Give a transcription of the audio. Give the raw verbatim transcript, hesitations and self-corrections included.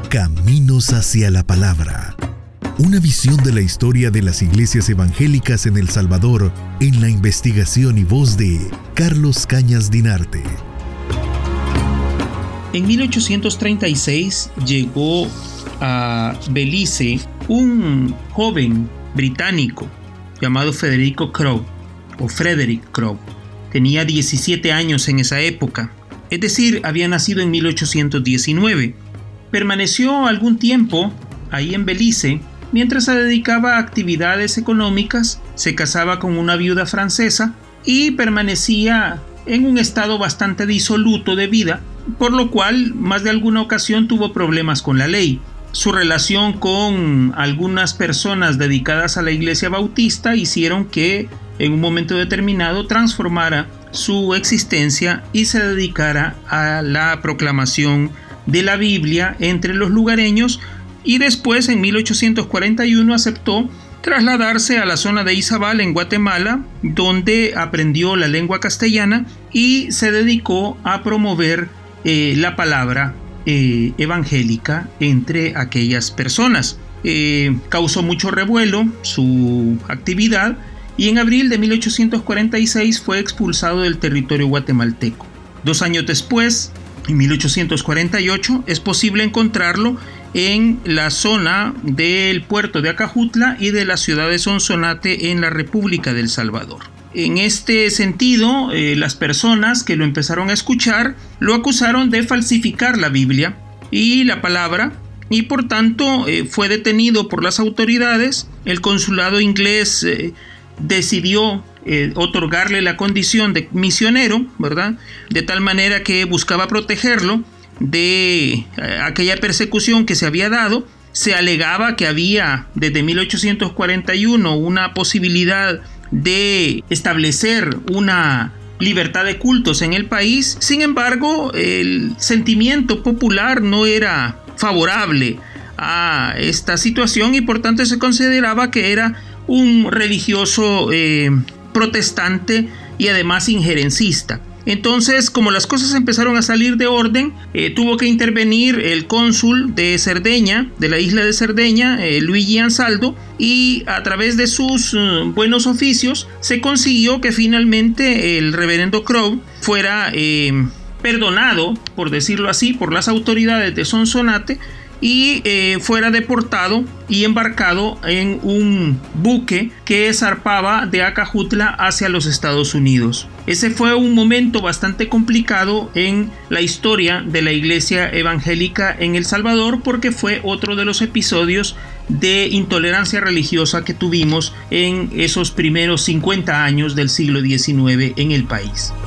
Caminos hacia la Palabra. Una visión de la historia de las iglesias evangélicas en El Salvador en la investigación y voz de Carlos Cañas Dinarte. En mil ochocientos treinta y seis llegó a Belice un joven británico llamado Federico Crowe o Frederick Crowe. Tenía diecisiete años en esa época, es decir, había nacido en mil ochocientos diecinueve. Permaneció algún tiempo ahí en Belice mientras se dedicaba a actividades económicas, se casaba con una viuda francesa y permanecía en un estado bastante disoluto de vida, por lo cual más de alguna ocasión tuvo problemas con la ley. Su relación con algunas personas dedicadas a la iglesia bautista hicieron que en un momento determinado transformara su existencia y se dedicara a la proclamación de la Biblia entre los lugareños, y después en mil ochocientos cuarenta y uno aceptó trasladarse a la zona de Izabal en Guatemala, donde aprendió la lengua castellana y se dedicó a promover eh, la palabra eh, evangélica entre aquellas personas. Eh, causó mucho revuelo su actividad y en abril de mil ochocientos cuarenta y seis fue expulsado del territorio guatemalteco. Dos años después, en mil ochocientos cuarenta y ocho, es posible encontrarlo en la zona del puerto de Acajutla y de la ciudad de Sonsonate en la República del Salvador. En este sentido, eh, las personas que lo empezaron a escuchar lo acusaron de falsificar la Biblia y la palabra, y por tanto eh, fue detenido por las autoridades. El consulado inglés eh, decidió eh, otorgarle la condición de misionero, ¿verdad? De tal manera que buscaba protegerlo de eh, aquella persecución que se había dado. Se alegaba que había desde mil ochocientos cuarenta y uno una posibilidad de establecer una libertad de cultos en el país. Sin embargo, el sentimiento popular no era favorable a esta situación y por tanto se consideraba que era un religioso eh, protestante y además injerencista. Entonces, como las cosas empezaron a salir de orden, eh, tuvo que intervenir el cónsul de Cerdeña, de la isla de Cerdeña, eh, Luigi Ansaldo, y a través de sus uh, buenos oficios se consiguió que finalmente el reverendo Crowe fuera eh, perdonado, por decirlo así, por las autoridades de Sonsonate y eh, fuera deportado y embarcado en un buque que zarpaba de Acajutla hacia los Estados Unidos. Ese fue un momento bastante complicado en la historia de la iglesia evangélica en El Salvador, porque fue otro de los episodios de intolerancia religiosa que tuvimos en esos primeros cincuenta años del siglo diecinueve en el país.